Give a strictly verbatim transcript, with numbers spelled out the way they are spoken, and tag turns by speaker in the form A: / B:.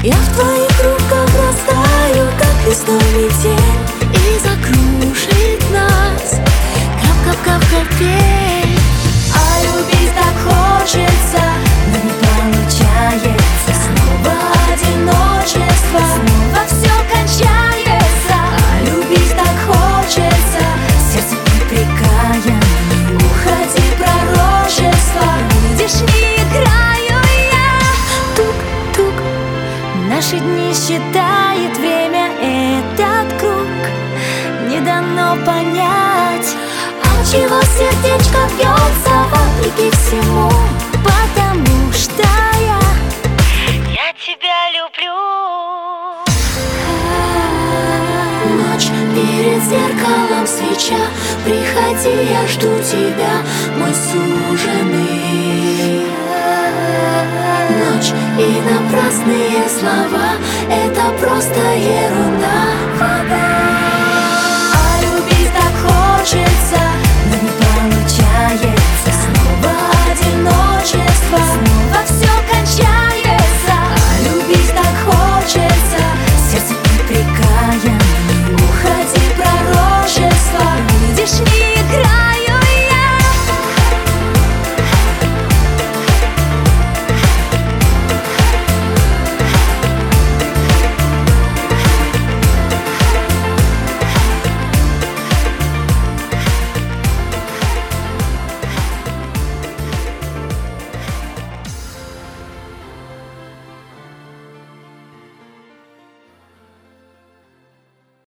A: Я в твоих руках растаю, как лесной метель, и закружит нас кап-кап-кап капель. А любить так хочется, но не получается. Снова одиночество, снова все кончается. А любить так хочется, сердце припекая. Не уходи, пророчество, видишь, не играю я. Тук-тук, наши дни считает время, этот круг не дано понять. Отчего сердечко бьется вопреки всему? Потому что я Я тебя люблю. Ночь перед зеркалом свеча, приходи, я жду тебя, мой суженый. Ночь и напрасные слова — это просто ерунда. Вода